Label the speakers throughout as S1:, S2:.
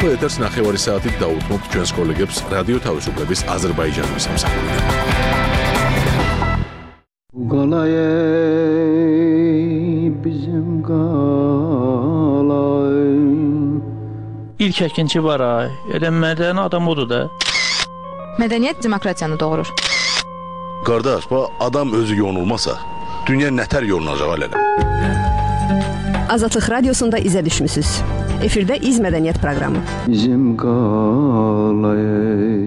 S1: ახლა ეთერს 9 საათით დაუთმობთ ჩვენს კოლეგებს რადიო თავისუფლების აზერბაიჯანის სამსახურიდან.
S2: İlk əkinçi var ay. Elə mədəni adam odur da.
S3: Mədəniyyət demokratiyanı doğurur.
S4: Qardaş, adam özü yonulmasa, dünya nətər yonulacaq hələ.
S5: Azadlıq Radiosunda izə düşmüsünüz. Efirdə İz Mədəniyyət proqramı.
S6: Bizim qalayı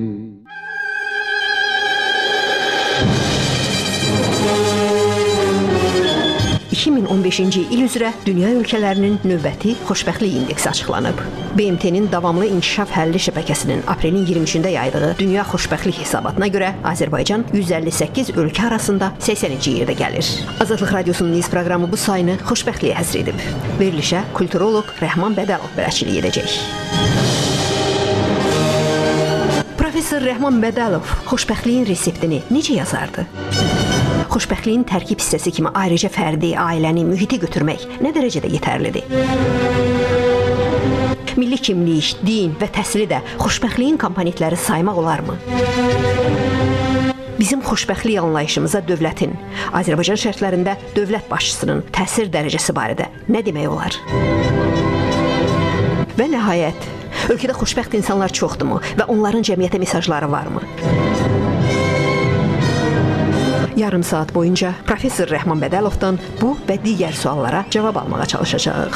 S5: 2015-ci il üzrə dünya ölkələrinin növbəti xoşbəxtlik indeksi açıqlanıb. BMT-nin davamlı inkişaf həlli şəbəkəsinin aprelin 23-də yaydığı dünya xoşbəxtlik hesabatına görə Azərbaycan 158 ölkə arasında 80-ci yerdə gəlir. Azadlıq Radiosunun İz proqramı bu sayını xoşbəxtliyə həsr edib. Verilişə kulturoloq Rəhman Bədəlov bələdçilik edəcək. Professor Rəhman Bədəlov xoşbəxtliyin reseptini necə yazardı? Xoşbəxtliyin tərkib hissəsi kimi ayrıca fərdi, ailəni, mühiti götürmək nə dərəcədə yetərlidir? Milli kimlik, din və təhsili də xoşbəxtliyin komponentləri saymaq olarmı? Bizim xoşbəxtlik anlayışımıza dövlətin, Azərbaycan şərtlərində dövlət başçısının təsir dərəcəsi barədə nə demək olar? Və nəhayət, ölkədə xoşbəxt insanlar çoxdurmu və onların cəmiyyətə mesajları varmı? Yarım saat boyunca Professor Rəhman Bədəlovdan bu və digər suallara cavab almağa çalışacağıq.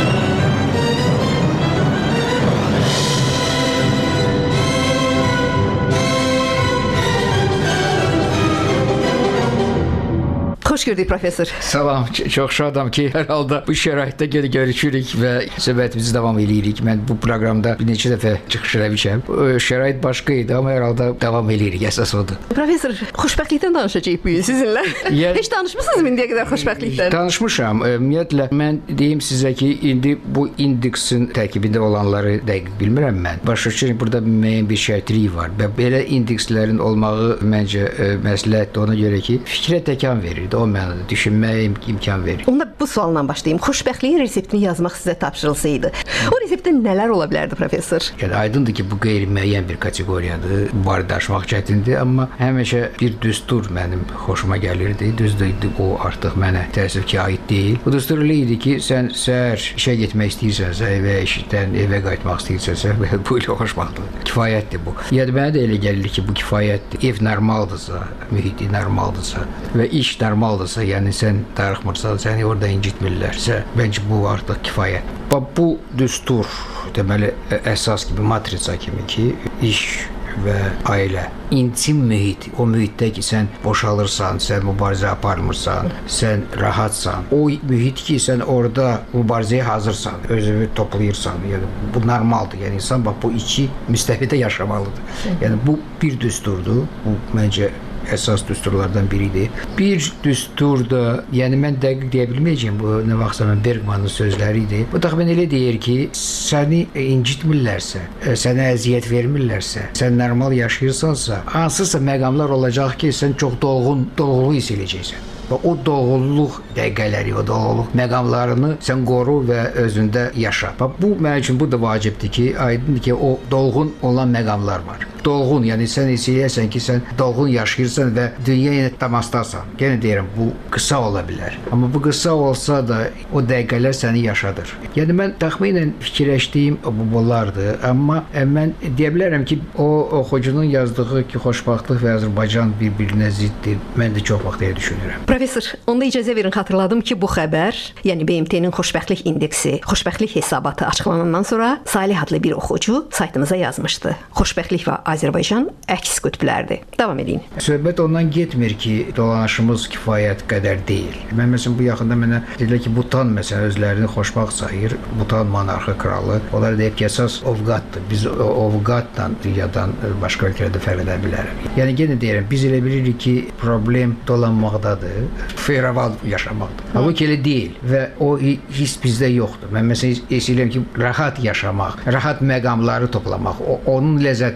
S5: Xoş gördük professor.
S7: Salam, çox şadam ki, hər halda bu şəraitdə görüşürük və söhbətimizi davam edirik. Mən bu proqramda bir neçə dəfə çıxış eləmişəm. Şərait başqa idi, amma hər halda davam edirik, əsas odur.
S5: Professor, xoşbəxtlikdən danışacağıq bu gün sizinlə. Heç danışmısınız mı indiyə qədər xoşbəxtlikdən?
S7: Danışmışam. Ümumiyyətlə, mən deyim sizə ki, indi bu indeksin tərkibində olanları dəqiq bilmirəm mən. Başa düşürəm, burada müəyyən bir şərtlik var. Və belə indekslərin olmağı məncə məsləhətdir ona görə ki, fikrə təkan verir. O mənada düşünməyə imkan verir.
S5: Onda bu sualla başlayayım. Xoşbəxtliyin reseptini yazmaq sizə tapşırılsaydı, o reseptdə nələr ola bilərdi professor?
S7: Yəni aydındır ki, bu qeyri-müəyyən bir kateqoriyadır. Barədə danışmaq çətindir, amma həmişə bir düstur mənim xoşuma gəlirdi. Düzdür, o artıq mənə təəssüf ki, aid deyil. Bu düstur elə idi ki, sən səhər işə getmək istəyirsənsə, evə işdən evə qayıtmaq istəyirsənsə, bu ilə xoşbəxtlik. Kifayətdir bu. Yəni mənə də elə gəlir ki, bu kifayətdir. Ev normaldırsa, mühiti normaldırsa və iş normaldırsa, yəni sən darıxmırsan, səni orada incitmirlərsə, məncə bu artıq kifayət. Bu düstur, deməli, əsas kimi, matriça kimi ki, iş və ailə, intim mühit, o mühitdə ki, sən boşalırsan, sən mübarizə aparmırsan, sən rahatsan, o mühit ki, sən orada mübarizəyə hazırsan, özünü toplayırsan, yəni bu normaldır, yəni insan bu iki müstəvidə yaşamalıdır. Yəni bu bir düsturdur, bu məncə əsas düsturlardan biridir. Bir düstur da, yəni mən dəqiq deyə bilməyəcəyim, bu nə vaxtsa Bergmanın sözləri idi. Bu təxminən elə deyir ki, səni incitmirlərsə, sənə əziyyət vermirlərsə, sən normal yaşayırsansa, hansısa məqamlar olacaq ki, sən çox dolğunluq hiss edəcəksən. Və o dolğunluq dəqiqələri, o dolğunluq məqamlarını sən qoru və özündə yaşa. Bu mənim üçün bu da vacibdir ki, aydındır ki, o dolğun olan məqamlar var. Dolğun, yəni sən hiss edirsən ki, sən dolğun yaşayırsan və dünya ilə təmasdasan. Yenə deyirəm, bu qısa ola bilər. Amma bu qısa olsa da o dəqiqələr səni yaşadır. Yəni mən təxminən fikirləşdiyim bunlardır. Amma mən deyə bilərəm ki, o oxucunun yazdığı ki, xoşbəxtlik və Azərbaycan bir-birinə ziddir. Mən də çox vaxt elə düşünürəm.
S5: Professor, onda icazə verin, xatırladım ki, bu xəbər, yəni BMT-nin xoşbəxtlik indeksi, xoşbəxtlik hesabatı açıqlanandan sonra Salih adlı bir oxucu saytımıza yazmışdı. Xoşbəxtlik və Azərbaycan əks qütblərdir. Davam edin.
S7: Söhbət ondan getmir ki, dolanışımız kifayət qədər deyil. Mən məsələn bu yaxında mənə dedilər ki, Butan məsələn özlərini xoşbəxt sayır. Butan monarxı kralı. Onlar deyib ki, əsas ovqatdır. Biz ovqatla dünyadan başqa ölkələrdə fərq edə bilərik. Yəni yenə deyirəm, biz elə bilirik ki, problem dolanmaqdadır, feyravan yaşamaqdır. Halbuki elə deyil və o hiss bizdə yoxdur. Mən məsələn istəyirəm ki, rahat yaşamaq, rahat məqamları toplamaq, onun ləzzətini duymaq.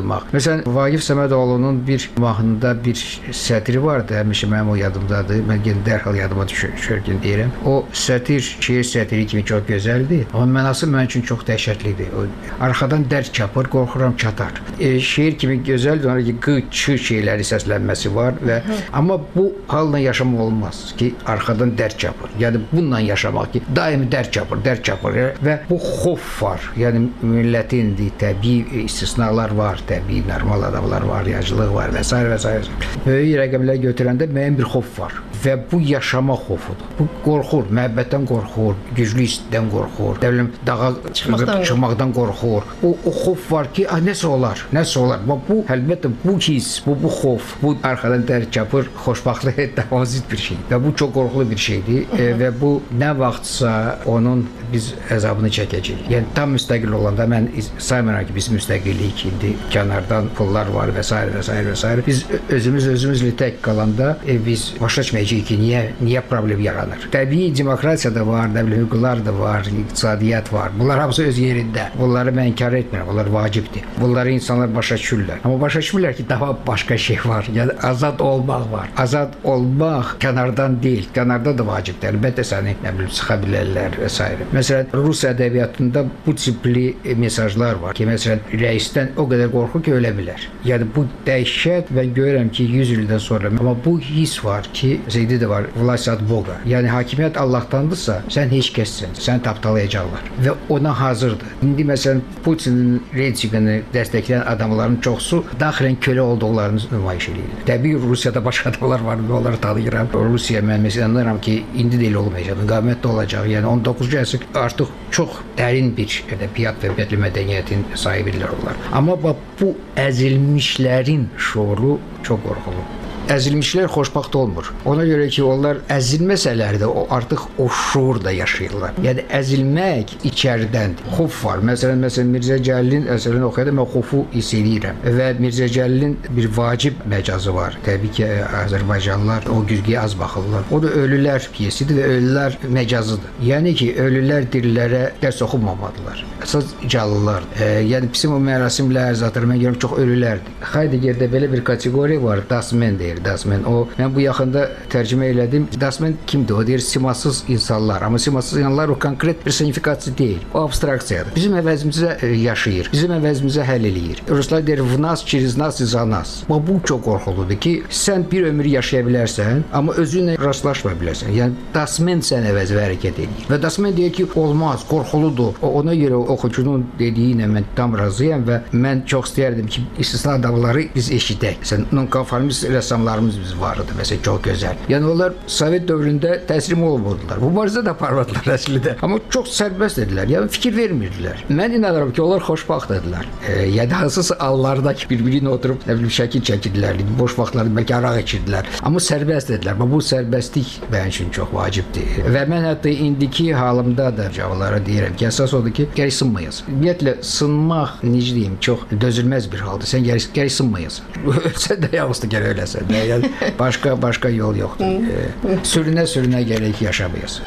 S7: yaymaq. Məsələn, Vaqif Səmədoğlu'nun bir mahnında bir sətri vardı, həmişə mənim o yadımdadır. Mən yenə dərhal yadıma düşərkən deyirəm. O sətir, şeir sətiri kimi çox gözəldir, amma mənası mənim üçün çox dəhşətlidir. Arxadan dərd çapır, qorxuram çatar. Şeir kimi gözəldir, ona ki, qı, çı şeyləri səslənməsi var və amma bu halla yaşamaq olmaz ki, arxadan dərd çapır. Yəni bununla yaşamaq ki, daimi dərd çapır və bu xof var. Yəni millətin təbii istisnalar var, təbii normal adamlar var, yacılıq var və s. və s. Böyük rəqəmlər götürəndə müəyyən bir xof var və bu yaşama xofudur. Bu qorxur, məhəbbətdən qorxur, güclü istdən qorxur, dağa çıxmaqdan qorxur. O xof var ki, nəsə olar. Bu, əlbəttə, bu his, bu xof, bu arxadan dərd çapır, xoşbaxtlığa davam bir şey. Və bu çox qorxulu bir şeydir və bu nə vaxtsa onun biz əzabını çəkəcəyik. Yəni tam müstəqil olanda mən saymıram ki, biz müstəqillik indi kənardan pullar var və s. Biz özümüzlə tək qalanda biz başa düşməyəcəyik ki, niyə problem yaranır. Təbii demokratiya da var, hüquqlar da var, iqtisadiyyat var. Bunlar hamısı öz yerində. Bunları mən inkar etmirəm. Bunlar vacibdir. Bunları insanlar başa düşürlər. Amma başa düşmürlər ki, daha başqa şey var. Yəni azad olmaq var. Azad olmaq kənardan deyil. Kənarda da vacibdir. Əlbəttə səni sıxa bilərlər və s. Məsələn, Rus ədəbiyyatında bu tipli mesajlar var ki, məsələn, rəisdən o qədər qorxur ki, ölə bilər. Yəni bu dəhşət və görürəm ki, 100 ildən sonra, amma bu his var ki, Zeydi də var, vlast od Boga. Yəni hakimiyyət Allah'tandırsa, sən heç kəssən, səni tapdalayacaqlar və ona hazırdır. İndi məsələn, Putinin rejimini dəstəkləyən adamların çoxsu daxilən kölə olduqlarını nümayiş edir. Təbii Rusiyada başqa adamlar var və onları tanıyıram. Rusiya mən məsələn anlayıram ki, indi də elə olmayacaq, müqavimət də olacaq. Yəni 19-cu əsr artıq çox dərin bir ədəbiyyat və mədəniyyətin sahibilər olar. Amma bu əzilmişlərin şuuru çox qorxulu. Əzilmişlər xoşbaxt olmur. Ona görə ki, onlar əzilməsələr də artıq o şuurda yaşayırlar. Yəni əzilmək içəridəndir. Xof var. Məsələn, Mirzə Cəlilin əsərini oxuyanda mən xofu hiss edirəm. Və Mirzə Cəlilin bir vacib məcazı var. Təbii ki, Azərbaycanlılar o güzgüyə az baxırlar. O da ölülər piyesidir və ölülər məcazıdır. Yəni ki, ölülər dirilərə dərs oxumamadılar. Əsas canlılardır. Yəni bizim o mərasimlər, zatır, mən görürəm, çox ölülərdir. Heideggerdə belə bir kateqoriya var, Dasmen deyir. Dasmen. Mən bu yaxında tərcümə elədim. Dasmen kimdir? O deyir simasız insanlar. Amma simasız insanlar o konkret personifikasiya deyil. O abstraksiyadır. Bizim əvəzimizə yaşayır. Bizim əvəzimizə həll eləyir. Ruslar deyir v nas, через нас и за нас. Bu çox qorxuludur ki, sən bir ömür yaşaya bilərsən, amma özünlə rastlaşma bilərsən. Yəni Dasmen sən əvəzə hərəkət edir. Və Dasmen deyir ki, olmaz, qorxuludur. Ona görə oxucunun dediyi ilə mən tam razıyam və mən çox istəyərdim ki, istisna adamları biz eşidək. Sən nonkonformist rəssamlarımız biz vardı, məsələn, çox gözəl. Yəni onlar Sovet dövründə təslim olmadılar. Mübarizə də aparmadılar əslində. Amma çox sərbəst idilər. Yəni fikir vermirdilər. Mən inanıram ki, onlar xoşbaxt idilər. Yəni hansısa allarda ki, bir-birinə oturub, nə bilim, şəkil çəkidilər, boş vaxtlarında bəlkə araq içirdilər. Amma sərbəst idilər. Bu sərbəstlik mənim üçün çox vacibdir. Və mən hətta indiki halımda da cavablara deyirəm ki, əsas odur ki, gərək sınmayasın. Ümumiyyətlə, sınmaq, necə deyim, çox dözülməz bir haldır. Sən gərək sınmayasın. Ölsən də yalnız da gərək öləsən. Yəni başqa yol yoxdur. Sürünə gərək yaşamayasın.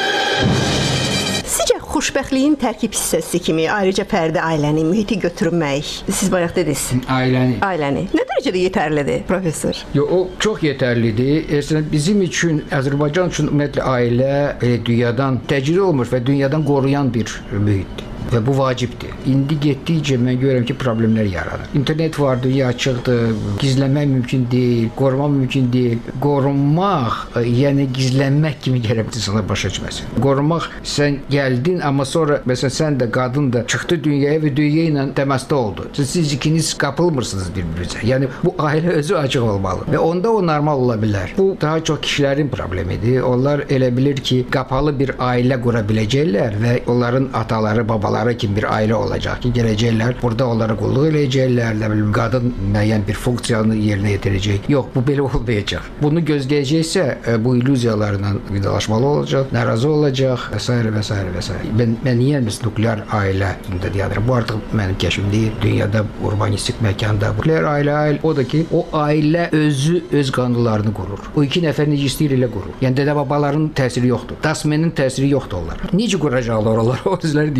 S5: Sizcə xoşbəxtliyin tərkib hissəsi kimi ayrıca fərdi ailəni, mühiti götürmək, siz bayaq dediniz. Ailəni. Nə dərəcədə yetərlidir, professor?
S7: O çox yetərlidir. Bizim üçün, Azərbaycan üçün ümumiyyətlə ailə dünyadan təcrid olmuş və dünyadan qoruyan bir mühitdir. Və bu vacibdir. İndi getdikcə mən görürəm ki, problemlər yaranır. İnternet var, dünya açıqdır, gizlənmək mümkün deyil, qorumaq mümkün deyil. Qorunmaq, yəni gizlənmək kimi gərək insanlar başa düşməsin. Qorunmaq, sən gəldin, amma sonra, məsələn, sən də, qadın da çıxdı dünyaya və dünya ilə təmasda oldu. Siz ikiniz qapılmırsınız bir-birinizə. Yəni, bu ailə özü açıq olmalı və onda o normal ola bilər. Bu, daha çox kişilərin problemidir. Onlar elə bilir ki, qapalı bir ailə qura biləcəklər və onların ataları, babaları kimi bir ailə olacaq ki, gələcəklər, burada onlara qulluq eləyəcəklər, nə bilim, qadın müəyyən bir funksiyanı yerinə yetirəcək. Yox, bu belə olmayacaq. Bunu gözləyəcəksə, bu illüziyalarla vidalaşmalı olacaq, narazı olacaq və s. Mən niyə nuklear ailə deyirəm? Bu artıq mənim kəşfim deyil. Dünyada urbanistik məkanda nuklear ailə o da ki, o ailə özü öz qanunlarını qurur. O iki nəfər necə istəyir elə qurur. Yəni dədə-babaların təsiri yoxdur. Dasmenin təsiri yoxdur onlar. Necə quracaqlar onlar? O özləri dişidir. Yəni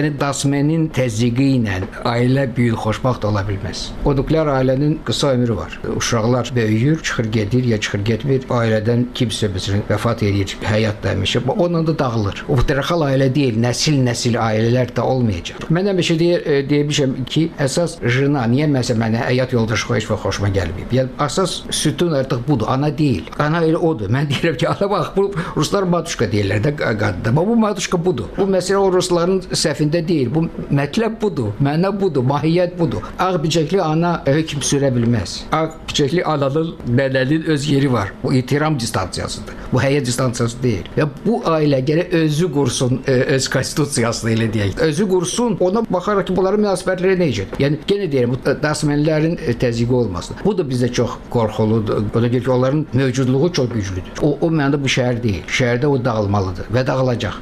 S7: Yəni dasmenin təzyiqi ilə ailə böyük xoşbəxt ola bilməz. O nuklear ailənin qısa ömrü var. Uşaqlar böyüyür, çıxır gedir, ya çıxır getmir. Ailədən kimsə məsələn vəfat edir, həyat demişə, onunla da dağılır. O patriarxal ailə deyil, nəsil ailələr də olmayacaq. Mən həmişə deymişəm ki, əsas jena, niyə məsələn mənə həyat yoldaşı heç vaxt xoşuma gəlməyib. Yəni əsas sütun artıq budur, ana deyil. Ana elə odur. Mən deyirəm ki, ana bax, bu ruslar matuşka deyirlər də qadında. Amma bu matuşka budur. Bu məsələ o rusların səhvində deyil. Bu mətləb budur, məna budur, mahiyyət budur. Ağ bicəkli ana hökm sürə bilməz. Ağ bicəkli ananın, mənənin öz yeri var. Bu itiram distansiyasıdır. Bu həyat distansiyası deyil. Və bu ailə gərək özü qursun öz konstitusiyasını elə deyək. Özü qursun, ona baxaraq ki, bunların münasibətləri necədir? Yəni yenə deyirəm, bu dasmenlərin təzyiqi olmasın. Bu da bizdə çox qorxuludur. O da ki, onların mövcudluğu çox güclüdür. O mənada bu şəhər deyil. Şəhərdə o dağılmalıdır və dağılacaq.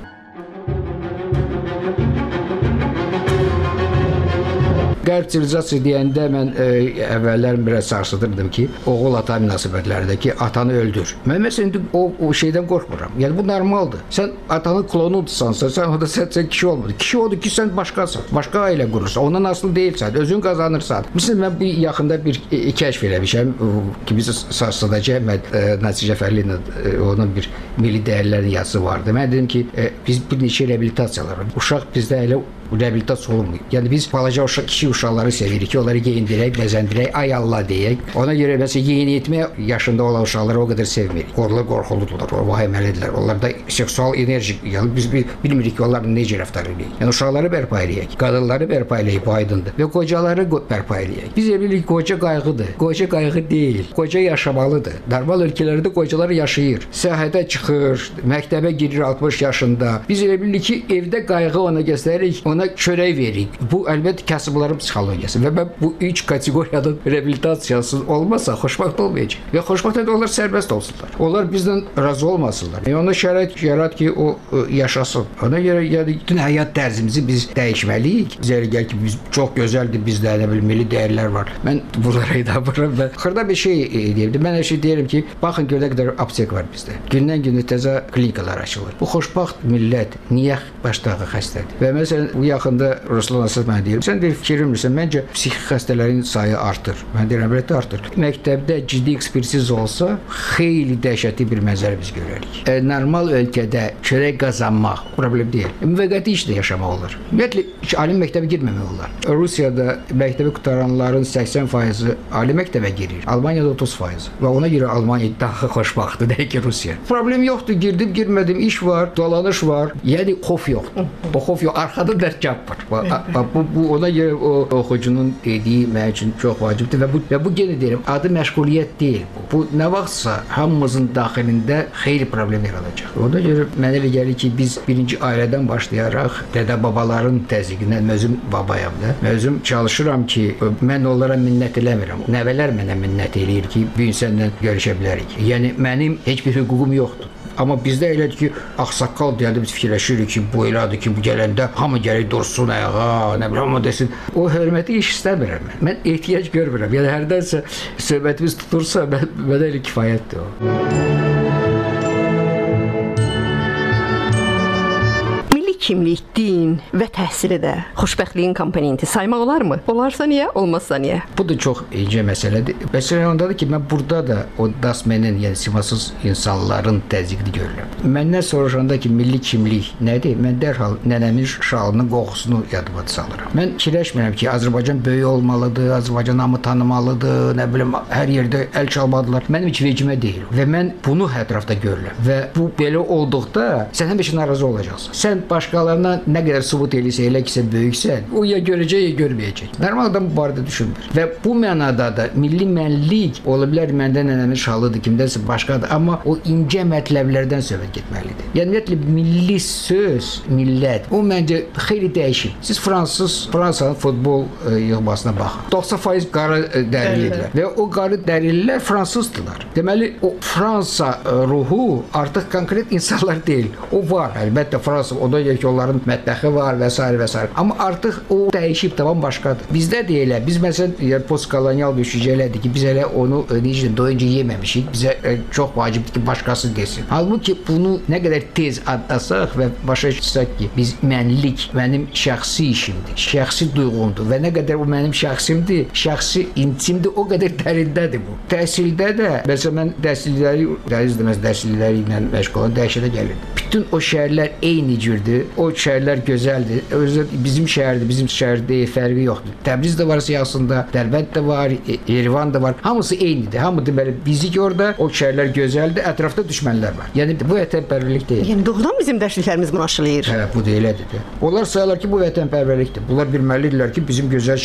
S7: Qərb sivilizasiyası deyəndə mən əvvəllər biraz sarsıdırdım ki, oğul-ata münasibətlərindəki atanı öldür. Mən məsələn o şeydən qorxmuram. Yəni bu normaldır. Sən atanın klonudursansa, sən orada sən kişi olmadın. Kişi odur ki, sən başqasan. Başqa ailə qurursan, ondan asılı deyilsən, özün qazanırsan. Məsələn, mən bu yaxında bir kəşf eləmişəm ki, biz Sarsıdakı Əhməd Nəsir Cəfərli ilə onun bir milli dəyərlərin yazısı vardı. Mən dedim ki, biz bir neçə reabilitasiyalar var. Uşaq bizdə elə reabilitasiya olunmuyor. Yəni biz balaca kişi uşaqları sevirik ki, onları geyindirək, bəzəndirək, ay Allah deyək. Ona görə məsələn yeniyetmə yaşında olan uşaqları o qədər sevmirik. Onlar qorxuludular, vahiməlidirlər. Onlarda seksual enerji, yəni biz bilmirik ki, onlar necə rəftar edirik. Yəni uşaqları bərpa edək, qadınları bərpa edək, bu aydındır. Və qocaları bərpa edək. Biz bilirik qoca qayğıdır. Qoca qayğı deyil. Qoca yaşamalıdır. Normal ölkələrdə qocalar yaşayır. Səyahətə çıxır, məktəbə girir 60 yaşında. Biz elə bilirik ki, evdə qayğı ona göstəririk, ona çörək veririk. Bu əlbəttə kasıbların psixologiyası və mən bu üç kateqoriyanın reabilitasiyası olmasa xoşbəxt olmayacaq. Və xoşbəxt də onlar sərbəst olsunlar. Onlar bizdən razı olmasınlar. Yəni ona şərait ki, o yaşasın. Ona görə yəni bütün həyat tərzimizi biz dəyişməliyik. Bizə gəlir ki, biz çox gözəldir, bizdə nə bilim milli dəyərlər var. Mən bunlara inanmıram və xırda bir şey deyirdim. Mən hər şey deyirəm ki, baxın görə qədər aptek var bizdə. Gündən-günə təzə klinikalar açılır. Bu xoşbəxt millət niyə başdağı xəstədir? Və məsələn bu yaxında Ruslan Asad mənə deyir, sən deyir, fikirmirsən, məncə psixik xəstələrin sayı artır. Mən deyirəm, əlbəttə artır. Məktəbdə ciddi ekspertiz olsa, xeyli dəhşətli bir mənzərə biz görərik. Normal ölkədə çörək qazanmaq problem deyil. Müvəqqəti işdə yaşamaq olur. Ümumiyyətlə, ali məktəbə girməmək olar. Rusiyada məktəbi qutaranların 80% ali məktəbə girir. Almaniyada 30%. Və ona görə Almaniya daha xoşbəxtdir, deyək ki, Rusiya. Problem yoxdur, girdim, girmədim, iş var, dolanış var. Yəni, xof yoxdur. O xof yox, arxada dərkab var. Bu ona görə o oxucunun dediyi mənim üçün çox vacibdir və bu yenə deyirəm, adı məşğuliyyət deyil. Bu nə vaxtsa hamımızın daxilində xeyli problem yaradacaq. Ona görə mənə elə gəlir ki, biz birinci ailədən başlayaraq dədə-babaların təzyiqindən, özüm babayam da, özüm çalışıram ki, mən onlara minnət eləmirəm. Nəvələr mənə minnət eləyir ki, bu insanla görüşə bilərik. Yəni mənim heç bir hüququm yoxdur. Amma bizdə elədir ki, ağsaqqal deyəndə biz fikirləşirik ki, bu elədir ki, bu gələndə hamı gələk dursun ayağa, nə bilim, hamı desin. O hörməti iş istəmirəm mən. Mən ehtiyac görmürəm. Yəni hərdənsə söhbətimiz tutursa, mənə elə kifayətdir o.
S5: Kimlik, din və təhsili də xoşbəxtliyin komponenti saymaq olarmı? Olarsa niyə, olmazsa niyə?
S7: Bu da çox incə məsələdir. Məsələ ondadır ki, mən burada da o dasmenin, yəni simasız insanların təzyiqini görürəm. Məndən soruşanda ki, milli kimlik nədir? Mən dərhal nənəmin şalının qoxusunu yadıma salıram. Mən fikirləşmirəm ki, Azərbaycan böyük olmalıdır, Azərbaycan hamı tanımalıdır, nə bilim, hər yerdə əl çalmalıdırlar. Mənim heç vecimə deyil və mən bunu ətrafda görürəm və bu belə olduqda sən həmişə narazı olacaqsan. Sən başqalarına nə qədər sübut eləyirsə, elə ki, sən böyüksən, o ya görəcək, ya görməyəcək. Normal adam bu barədə düşünmür. Və bu mənada da milli mənlik ola bilər məndən nənəmin şalıdır, kimdənsə başqadır, amma o incə mətləblərdən söhbət getməlidir. Yəni, ümumiyyətlə, milli söz, millət, o məncə xeyli dəyişib. Siz Fransanın futbol yığmasına baxın. 90% qara dərilidirlər və o qara dərilər fransızdılar. Deməli, o Fransa ruhu artıq konkret insanlar deyil. O var, əlbəttə, Fransa, o da ki, onların mətbəxi var və s. və s. Amma artıq o dəyişib, tamam başqadır. Bizdə də elə, biz məsələn postkolonial düşüncə elədik ki, biz elə onu necə doyunca yeməmişik. Bizə çox vacibdir ki, başqası desin. Halbuki bunu nə qədər tez adlasaq və başa düşsək ki, biz mənlik mənim şəxsi işimdir, şəxsi duyğumdur və nə qədər o mənim şəxsimdir, şəxsi intimdir, o qədər dərindədir bu. Təhsildə də, məsələn, mən dərslikləri ilə məşğul olan dəhşətə gəlirdim. Bütün o şəhərlər eyni cürdür, o şəhərlər gözəldir. Özü bizim şəhərdir, bizim şəhərdə fərqi yoxdur. Təbriz də var siyasında, Dərbənd də var, Yerevan da var. Hamısı eynidir. Hamı deməli bizi ki orada o şəhərlər gözəldir, ətrafda düşmənlər var. Yəni bu vətənpərvərlik deyil.
S5: Yəni doğrudan bizim dərsliklərimiz bunu aşılayır.
S7: Hə, bu da elədir də. Onlar sayırlar ki, bu vətənpərvərlikdir. Bunlar bilməlidirlər ki, bizim gözəl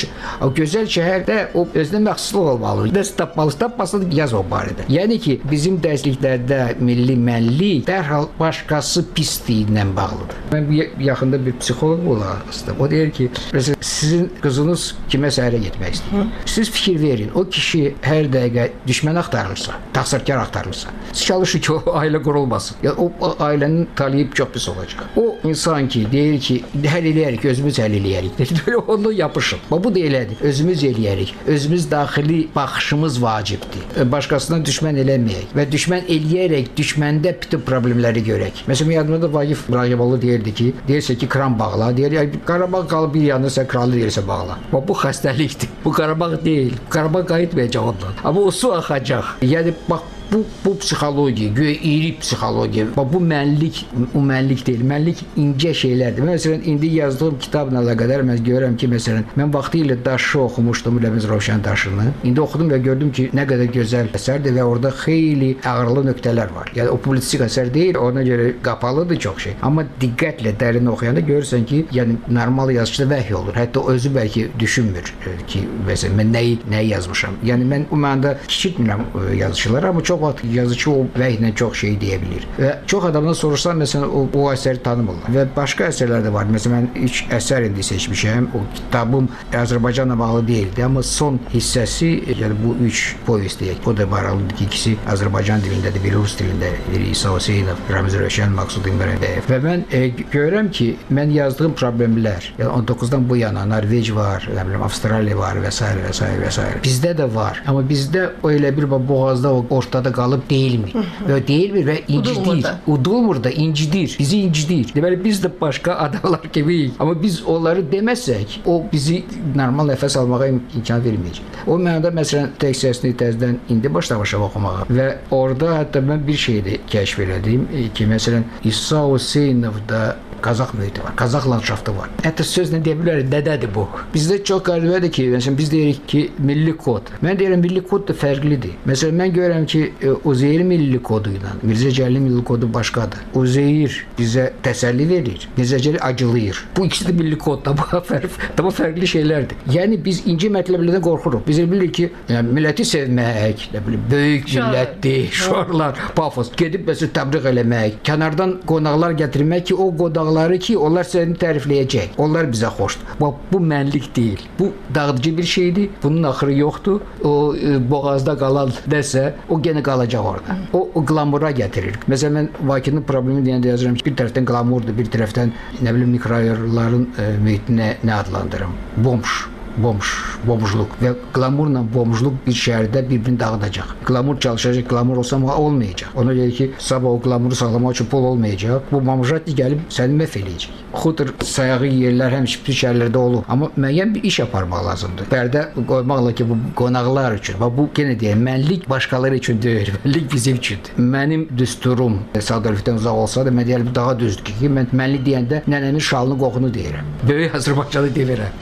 S7: şəhərdə o özünə məxsusluq olmalı. Nəsə tapmalıdır, yaz o barədə. Yəni ki, bizim dərsliklərdə milli mənlik dərhal başqası pisliyi ilə bağlıdır. Mən yaxında bir psixoloq olaraq o deyir ki, məsələn, sizin qızınız kiməsə ərə getmək istəyir. Siz fikir verin, o kişi hər dəqiqə düşmən axtarırsa, təqsirkar axtarırsa, siz çalışın ki, o ailə qurulmasın. Ya o ailənin taleyib çox pis olacaq. O insan ki, deyir ki, həll eləyərik, özümüz həll eləyərik. Belə onu yapışın. Bu da elədir. Özümüz eləyərik. Özümüz daxili baxışımız vacibdir. Başqasına düşmən eləməyək və düşmən eləyərək düşməndə bütün problemləri görək. Məsələn, yadımda da Vaqif Rayıboğlu deyirdi ki, deyirsə ki, kran bağla, deyir, Qarabağ qalıb bir yanında sən kralı deyirsə bağla. Bu xəstəlikdir. Bu Qarabağ deyil. Qarabağ qayıtmayacaq ondan. Amma o su axacaq. Yəni bax bu psixologiya, güya iri psixologiya, bu mənlik deyil. Mənlik incə şeylərdir. Məsələn, indi yazdığım kitabla əlaqədar mən görürəm ki, məsələn, mən vaxtilə Daşı oxumuşdum, Rəmiz Rovşan Daşını. İndi oxudum və gördüm ki, nə qədər gözəl əsərdir və orada xeyli ağırlı nöqtələr var. Yəni o publistik əsər deyil, ona görə qapalıdır çox şey. Amma diqqətlə dərin oxuyanda görürsən ki, yəni normal yazıçıda vəhy olur. Hətta özü bəlkə düşünmür ki, məsələn, mən nəyi yazmışam. Yəni mən bu mənada kiçiltmirəm yazıçılara, amma çox vaxt yazıcı o vəhlə çox şey deyə bilir. Və çox adamdan soruşsan, məsələn, o əsəri tanımırlar. Və başqa əsərlər də var. Məsələn, mən üç əsər indi seçmişəm. O kitabım Azərbaycanla bağlı deyildi, amma son hissəsi, yəni bu üç povest deyək. O da maraqlıdır ki, ikisi Azərbaycan dilindədir, biri rus dilindədir. Biri İsa Hüseynov, Ramiz Rövşən, Maqsud İmrəliyev. Və mən görürəm ki, mən yazdığım problemlər, yəni 19-dan bu yana Norveç var, Avstraliya var və s. və s. və s. Bizdə də var. Amma bizdə o elə bir boğazda, ortada qalıb deyilmir. Və deyilmir və incidir. Udulmur da, incidir. Bizi incidir. Deməli, biz də başqa adamlar kimiyik. Amma biz onları deməsək, o bizi normal nəfəs almağa imkan verməyəcək. O mənada, məsələn, tekstəsini təzədən indi başlamışam oxumağa. Və orada hətta mən bir şey də kəşf elədim ki, məsələn, İsa Hüseynovda Qazax mühiti var, Qazax landşaftı var. Hətta sözlə deyə bilərik, nədədir bu? Bizdə çox qəribədir ki, məsələn, biz deyirik ki, milli kod. Mən deyirəm, milli kod da fərqlidir. Məsələn, mən görürəm ki, Uzeyir milli kodu ilə Mirzə Cəlilin milli kodu başqadır. Uzeyir bizə təsəlli verir, Mirzə Cəlil acılayır. Bu ikisi də milli kodda, bu fərqli şeylərdir. Yəni, biz inci mətləblərdən qorxuruq. Biz bilirik ki, milləti sevmək, böyük millətdir, şuarlar, pafos, gedib məsələn təbliğ eləmək, kənardan qonaqlar gətirmək ki, o qonaqları ki, onlar səni tərifləyəcək. Onlar bizə xoşdur. Bu mənlik deyil. Bu dağıdıcı bir şeydir. Bunun axırı yoxdur. O boğazda qalan nəsə, o yenə qalacaq orada. O qlamura gətirir. Məsələn, mən Vakinin problemi deyəndə yazıram ki, bir tərəfdən qlamurdur, bir tərəfdən mikrorayon mühitinə nə adlandırım? Bomjluq və qlamurla bomjluq bir şəhərdə bir-birini dağıdacaq. Qlamur çalışacaq, qlamur olsa olmayacaq. Ona görə ki, sabah o qlamuru sağlamaq üçün pul olmayacaq. Bu bomjat gəlib səni məhv eləyəcək. Xudur sayağı yerlər həmişə bütün şəhərlərdə olur. Amma müəyyən bir iş aparmaq lazımdır. Pərdə qoymaqla ki, bu qonaqlar üçün. Bu yenə deyək, mənlik başqaları üçün deyil, mənlik bizim üçündür. Mənim düsturum sadəlifdən uzaq olsa da, mən deyərəm, daha düzdür ki, mən mənlik deyəndə nənəmin şalını qoxunu deyirəm. Böyük Azərbaycanı demirəm.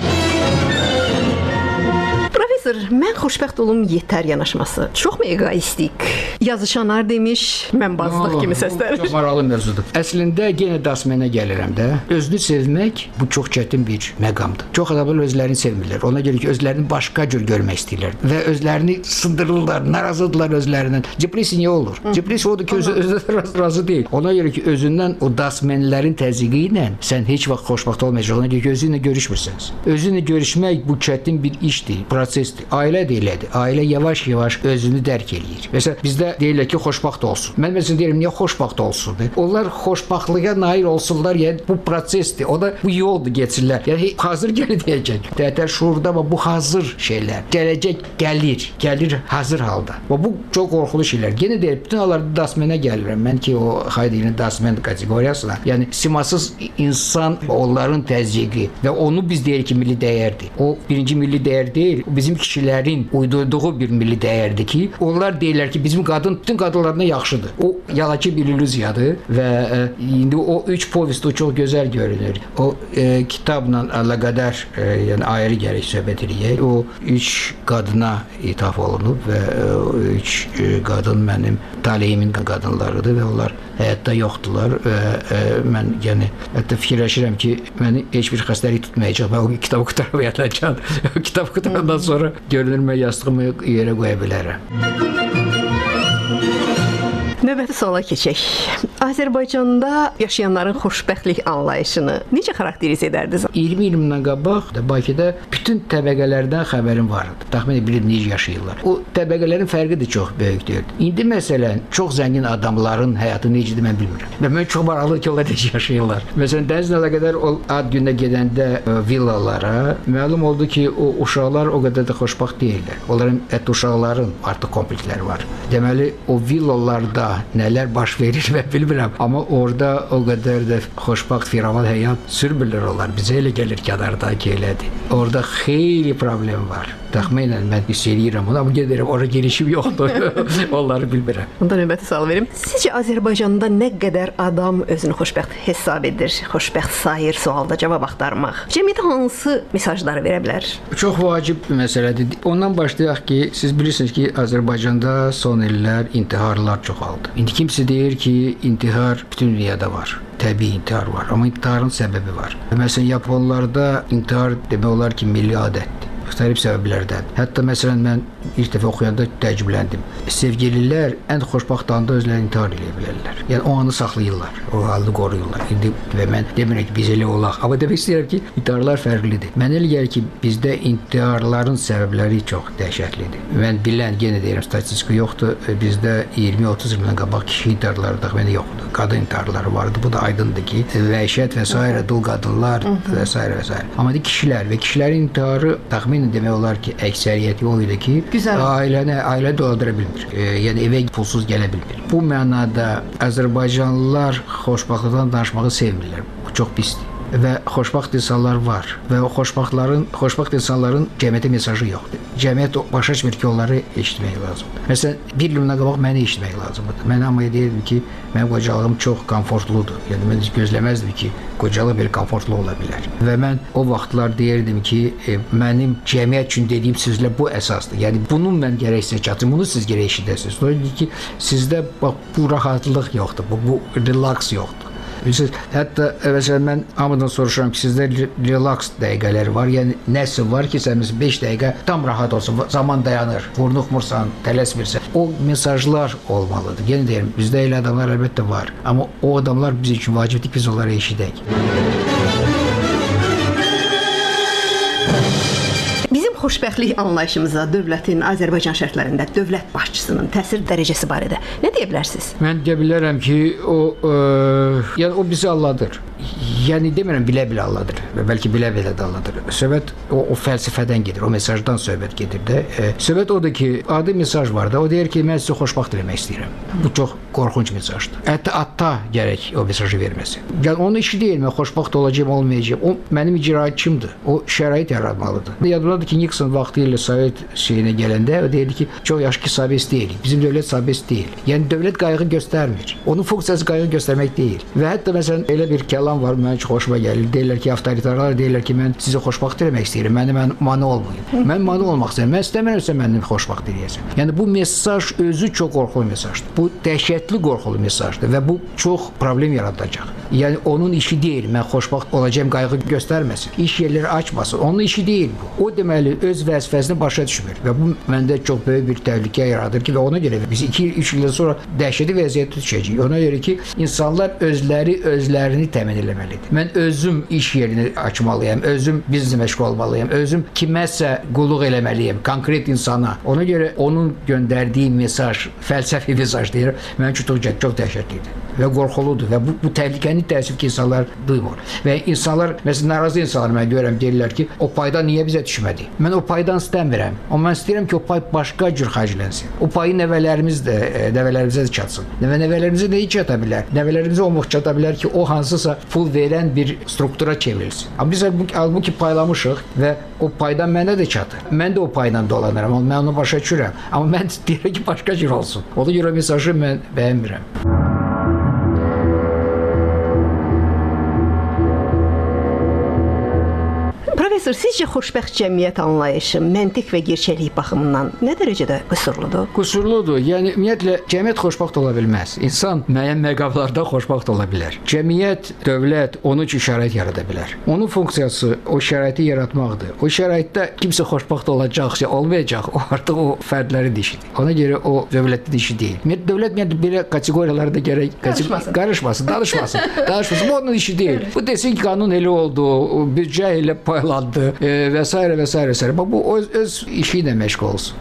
S5: Mən xoşbəxt olum yetər yanaşması. Çoxmu egoistik? Yazışanlar demiş, mən bazlıq kimi səslənir.
S7: Çox maraqlı mövzudur. Əslində yenə dasmənə gəlirəm də. Özünü sevmək bu çox çətin bir məqamdır. Çox adamlar özlərini sevmirlər. Ona görə ki, özlərini başqa cür görmək istəyirlər və özlərini sındırırlar, narazıdırlar özlərindən. Depressiya niyə olur? Depressiya odur ki, özü razı deyil. Ona görə ki, özündən o dasmənlərin təzyiqi ilə sən heç vaxt xoşbəxt olmayacaq. Ona görə ki, özünlə görüşmürsünüz. Özünlə görüşmək bu çətin bir işdir, prosesdir. Ailə də elədir. Ailə yavaş-yavaş özünü dərk eləyir. Məsələn, bizdə deyirlər ki, xoşbəxt olsun. Mən məsələn deyirəm, niyə xoşbəxt olsun? Onlar xoşbəxtliyə nail olsunlar, yəni bu prosesdir. O da bu yoldur keçirlər. Yəni hazır gələcək. Tətər şuurda bu hazır şeylər. Gələcək gəlir hazır halda. Və bu çox qorxulu şeylər. Yenə deyirəm, bütün hallarda dasmənə gəlirəm. Mən ki, o Hayde'nin dasmən kateqoriyasına, yəni simasız insan onların təzyiqi və onu biz deyirik ki, milli dəyərdir. O birinci milli dəyər deyil, bizim kişilərin uydurduğu bir milli dəyərdir ki, onlar deyirlər ki, bizim bütün qadınlardan yaxşıdır. O yalaki bir illüziyadır və indi o üç povest o çox gözəl görünür. O kitabla əlaqədar, yəni ayrı gərək söhbət edək. O üç qadına ithaf olunub və o üç qadın mənim taleyimin qadınlarıdır və onlar həyatda yoxdular və mən yəni hətta fikirləşirəm ki, məni heç bir xəstəlik tutmayacaq və o kitabı qurtarmayacaq. O kitab qurtarandan sonra görünür mən yastığımı yerə qoya bilərəm.
S5: Növbəti suala keçək. Azərbaycanda yaşayanların xoşbəxtlik anlayışını necə xarakterizə edərdiniz?
S7: 20 il bundan qabaq Bakıda bütün təbəqələrdən xəbərim var idi. Təxminən bilirdim necə yaşayırlar. O təbəqələrin fərqi də çox böyükdür. İndi məsələn, çox zəngin adamların həyatı necədir mən bilmirəm. Və mən çox maraqlı ki, onlar necə yaşayırlar. Məsələn, dənizlə əlaqədar o ad gününə gedəndə villalara məlum oldu ki, o uşaqlar o qədər də xoşbəxt deyillər. Onların hətta uşaqların artıq kompleksləri var. Deməli, o villalarda nələr baş verir mən bilmirəm. Amma orada o qədər də xoşbəxt firavan həyat sürmürlər onlar. Bizə elə gəlir kənarda ki, elədir. Orada xeyli problem var. Təxminən mən hiss edirəm bunu, amma gedirəm, ora girişim yoxdur. Onları bilmirəm.
S5: Onda növbəti sual verim. Sizcə Azərbaycanda nə qədər adam özünü xoşbəxt hesab edir, xoşbəxt sayır sualda cavab axtarmaq? Cəmiyyətə hansı mesajları verə bilər?
S7: Çox vacib bir məsələdir. Ondan başlayaq ki, siz bilirsiniz ki, Azərbaycanda son illər intiharlar çoxaldı. İndi kimsə deyir ki, intihar bütün dünyada var. Təbii intihar var, amma intiharın səbəbi var. Məsələn, Yaponlarda intihar demək olar ki, milli adətdir. Müxtəlif səbəblərdən. Hətta məsələn mən ilk dəfə oxuyanda təəccübləndim. Sevgililər ən xoşbəxt anda özlərini intihar edə bilərlər. Yəni o anı saxlayırlar, o halını qoruyurlar. İndi və mən demirəm ki, biz elə olaq. Amma demək istəyirəm ki, intiharlar fərqlidir. Mənə elə gəlir ki, bizdə intiharların səbəbləri çox dəhşətlidir. Mən bilən, yenə deyirəm, statistika yoxdur. Bizdə 20-30 ildən qabaq kişi intiharları da mənə yoxdur. Qadın intiharları vardı. Bu da aydındır ki, vəhşət və s. dul qadınlar və s. və s. Amma kişilər və kişilərin intiharı təxminən demək olar ki, əksəriyyəti o idi ki, ailə dolandıra bilmir. Yəni evə pulsuz gələ bilmir. Bu mənada Azərbaycanlılar xoşbəxtlikdən danışmağı sevmirlər. Bu çox pisdir. Və xoşbəxt insanlar var və o xoşbəxt insanların cəmiyyətə mesajı yoxdur. Cəmiyyət başa düşmür ki, onları eşitmək lazımdır. Məsələn, bir ildən qabaq məni eşitmək lazımdır. Mən amma deyirdim ki, mənim qocalığım çox komfortludur. Yəni mən heç gözləməzdim ki, qocalıq belə komfortlu ola bilər. Və mən o vaxtlar deyirdim ki, mənim cəmiyyət üçün dediyim sözlər bu əsasdır. Yəni bunu mən gərək sizə çatdırım, bunu siz gərək eşidəsiniz. Sonra dedi ki, sizdə bax bu rahatlıq yoxdur, bu relax yoxdur. Bilirsiniz, hətta məsələn mən hamıdan soruşuram ki, sizdə relax dəqiqələri var, yəni nəsə var ki, sən 5 dəqiqə tam rahat olsun, zaman dayanır, vurnuxmursan, tələsmirsən. O mesajlar olmalıdır. Yenə deyirəm, bizdə elə adamlar əlbəttə var, amma o adamlar biz üçün vacibdir ki, biz onları eşidək.
S5: Bizim xoşbəxtlik anlayışımıza dövlətin Azərbaycan şərtlərində dövlət başçısının təsir dərəcəsi barədə nə deyə bilərsiniz?
S7: Mən deyə bilərəm ki, yəni o bizi alladır. Yəni demirəm bilə-bilə alladır və bəlkə bilə-bilə də alladır. Söhbət o fəlsəfədən gedir, o mesajdan söhbət gedir də. Söhbət odur ki, adi mesaj var da, o deyir ki, mən sizə xoşbəxt eləmək istəyirəm. Bu çox qorxunc mesajdır. Hətta ata gərək o mesajı verməsin. Yəni onun işi deyil, mən xoşbəxt olacağam, olmayacağam. O mənim icraçımdır. O şərait yaratmalıdır. Yadımdadır ki, Nixon vaxtı ilə Sovet şeyinə gələndə o deyirdi ki, çox yaxşı ki, sabit deyilik. Bizim dövlət sabit deyil. Yəni dövlət qayğı göstərmir. Onun funksiyası qayğı göstərmək deyil. Və hətta məsələn elə bir kəlam var, mən çox xoşuma gəlir. Deyirlər ki, avtoritarlar deyirlər ki, mən sizi xoşbəxt eləmək istəyirəm. Mən mane olmayın. Mən mane olmaq istəyirəm. Mən istəmirəmsə məni xoşbəxt eləyəsən. Yəni bu mesaj özü çox qorxulu mesajdır. Bu dəhşətli qorxulu mesajdır və bu çox problem yaradacaq. Yəni onun işi deyil. Mən xoşbəxt olacağam qayğı göstərməsin. İş yerləri açmasın. Onun işi deyil bu. O deməli öz vəzifəsini başa düşmür və bu məndə çox böyük bir təhlükə yaradır ki, və ona görə biz 2-3 ildən sonra dəhşətli vəziyyətə düşəcəyik. Ona görə ki, insanlar özlərini təmin etməlidir. Mən özüm iş yerini açmalıyam, özüm bizneslə məşğul olmalıyam, özüm kiməsə qulluq eləməliyəm, konkret insana. Ona görə onun göndərdiyi mesaj, fəlsəfi mesaj deyir, mənim üçün çox dəhşətlidir və qorxuludur və bu təhlükəni təəssüf ki, insanlar duymur. Və insanlar, məsələn, narazı insanlar mən görürəm, deyirlər ki, o paydan niyə bizə düşmədi? Mən o paydan istəmirəm. Amma mən istəyirəm ki, o pay başqa cür xərclənsin. O payı nəvələrimizə də çatsın. Və nəvələrimizə də heç çata bilər. Nəvələrimizə o muht çata bilər ki, o hansısa pul verən bir struktura çevrilsin. Amma biz halbuki paylamışıq və o paydan mənə də çatır. Mən də o payla dolanıram, mən onu başa düşürəm. Amma mən deyirəm ki, başqa cür olsun. Ona görə mesajı mən bəyənmirəm.
S5: Professor, sizcə xoşbəxt cəmiyyət anlayışı məntiq və gerçəklik baxımından nə dərəcədə qüsurludur?
S7: Qüsurludur. Yəni ümumiyyətlə cəmiyyət xoşbəxt ola bilməz. İnsan müəyyən məqamlarda xoşbəxt ola bilər. Cəmiyyət, dövlət onun üçün şərait yarada bilər. Onun funksiyası o şəraiti yaratmaqdır. O şəraitdə kimsə xoşbəxt olacaqsa, olmayacaq, o artıq o fərdlərin işidir. Ona görə o dövlətin işi deyil. Dövlət belə kateqoriyalarda gərək qarışmasın, danışmasın. Bu onun işi deyil. Bu desin ki, qanun elə oldu, büdcə elə paylandı və s. və s. Bax bu öz işi ilə məşğul olsun.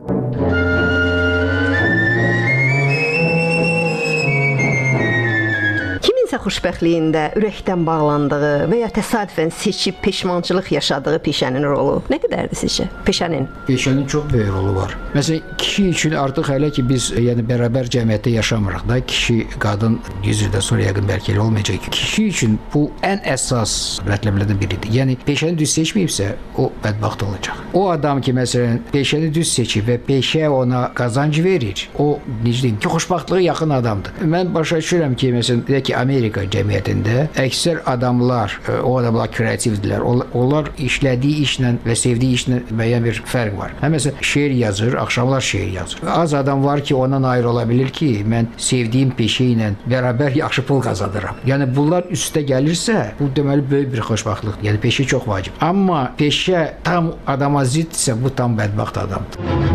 S5: Kiminsə xoşbəxtliyində ürəkdən bağlandığı və ya təsadüfən seçib peşmançılıq yaşadığı peşənin rolu nə qədərdir sizcə? Peşənin
S7: çox böyük rolu var. Məsələn, kişi üçün artıq hələ ki biz yəni bərabər cəmiyyətdə yaşamırıq da, kişi, qadın 100 ildən sonra yəqin bəlkə elə olmayacaq ki, kişi üçün bu ən əsas mətləblərdən biridir. Yəni peşəni düz seçməyibsə, o bədbəxt olacaq. O adam ki, məsələn, peşəni düz seçib və peşə ona qazanc verir, o necə deyim ki, xoşbəxtliyə yaxın adamdır. Mən başa düşürəm ki, məsələn, deyək ki, Amerika cəmiyyətində əksər adamlar, o adamlar kreativdirlər. Onlar işlədiyi işlə və sevdiyi işlə müəyyən bir fərq var. Məsələn, şeir yazır, axşamlar şeir yazır. Az adam var ki, ondan ayrı ola bilir ki, mən sevdiyim peşə ilə bərabər yaxşı pul qazanıram. Yəni bunlar üstə gəlirsə, bu deməli böyük bir xoşbəxtlikdir. Yəni peşə çox vacib. Amma peşə tam adama ziddirsə, bu tam bədbəxt adamdır.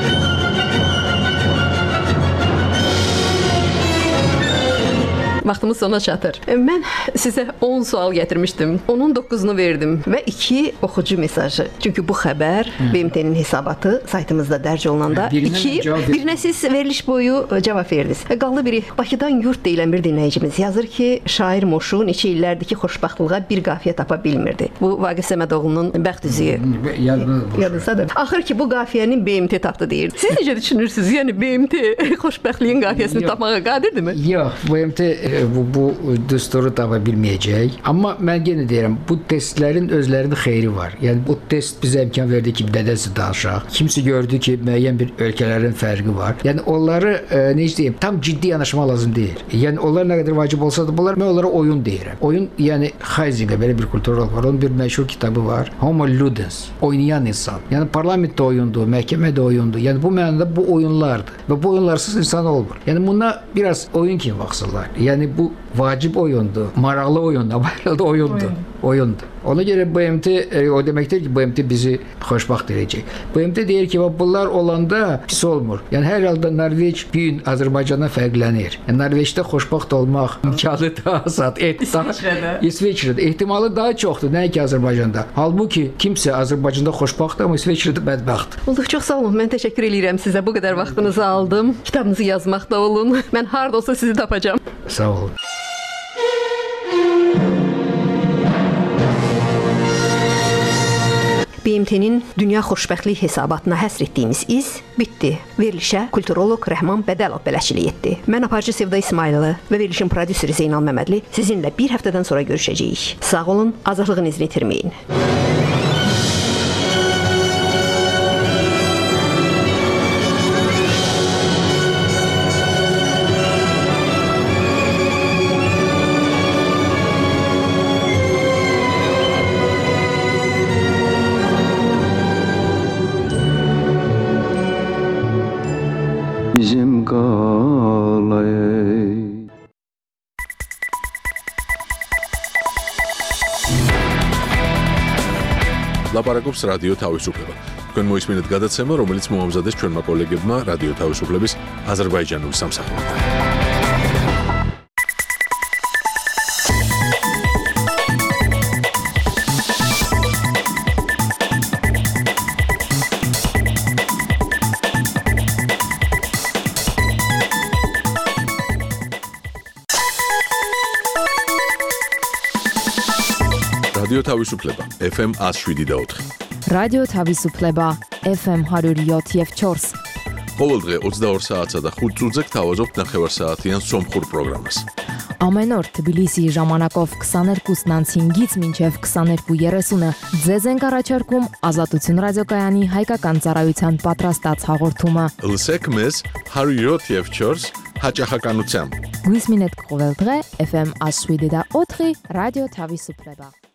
S5: Vaxtımız sona çatır. Mən sizə 10 sual gətirmişdim. Onun 9-unu verdim və 2 oxucu mesajı. Çünki bu xəbər BMT-nin hesabatı saytımızda dərc olunanda birinə siz veriliş boyu cavab verdiniz. Qaldı biri Bakıdan yurt deyilən bir dinləyicimiz yazır ki, şair Moşu neçə illərdir ki, xoşbəxtlığa bir qafiyə tapa bilmirdi. Bu Vaqif Səmədoğlunun Bəxt üzüyü. Yadınızdadır. Axır ki, bu qafiyənin BMT tapdı deyir. Siz necə düşünürsünüz? Yəni BMT xoşbəxtliyin qafiyəsini tapmağa qadirdirmi?
S7: Yox, BMT bu düsturu tapa bilməyəcək. Amma mən yenə deyirəm, bu testlərin özlərinin xeyri var. Yəni bu test bizə imkan verdi ki, nədənsə danışaq. Kimsə gördü ki, müəyyən bir ölkələrin fərqi var. Yəni onları necə deyim, tam ciddi yanaşmaq lazım deyil. Yəni onlar nə qədər vacib olsa da bunlar mən onlara oyun deyirəm. Oyun, yəni Heisinga belə bir kultur var. Onun bir məşhur kitabı var. Homo ludens, oynayan insan. Yəni parlamentdə oyundur, məhkəmədə oyundur. Yəni bu mənada bu oyunlardır. Və bu oyunlarsız insan olmur. Yəni buna biraz oyun kimi baxsınlar. Yəni bu vacib oyundur, maraqlı oyundur, amma da oyundur. Ona görə BMT o deməkdir ki, BMT bizi xoşbəxt edəcək. BMT deyir ki, bunlar olanda pis olmur. Yəni hər halda Norveç bir gün Azərbaycandan fərqlənir. Yəni Norveçdə xoşbəxt olmaq imkanı daha azad, İsveçrədə ehtimalı daha çoxdur, nəinki Azərbaycanda. Halbuki kimsə Azərbaycanda xoşbəxtdir, amma İsveçrədə bədbəxt.
S5: Olduq, çox sağ olun. Mən təşəkkür edirəm sizə. Bu qədər vaxtınızı aldım. Kitabınızı yazmaqda olun. Mən harda olsa sizi tapacağam.
S7: Sağ olun.
S5: BMT-nin dünya xoşbəxtlik hesabatına həsr etdiyimiz iz bitdi. Verilişə kulturoloq Rəhman Bədəlov bələdçilik etdi. Mən aparıcı Sevda İsmayılı və verilişin prodüseri Zeynal Məmmədli sizinlə bir həftədən sonra görüşəcəyik. Sağ olun, azadlığınızı itirməyin.
S6: Bizim qalay
S1: ლაპარაკობს რადიო თავისუფლება. თქვენ მოისმინეთ გადაცემა, რომელიც მოამზადეს ჩვენმა კოლეგებმა რადიო თავისუფლების აზერბაიჯანული სამსახურიდან. რადიო თავისუფლება FM 107.4.
S6: რადიო თავისუფლება FM 107.4.
S1: ყოველ დღე 22 საათსა და 5 წუთზე გთავაზობთ ნახევარსაათიან სომხურ პროგრამას.
S6: Ամեն օր Թբիլիսիի ժամանակով 22:05-ից մինչև 22:30-ը ձեզ ենք առաջարկում Ազատություն ռադիոկայանի հայկական ծառայության պատրաստած հաղորդումը։
S1: Լսեք մեզ 107.4 հաճախականությամբ։
S6: Գույսմինետ կողել დღե FM 107.4 ռադիո Թավիսուպլեբա։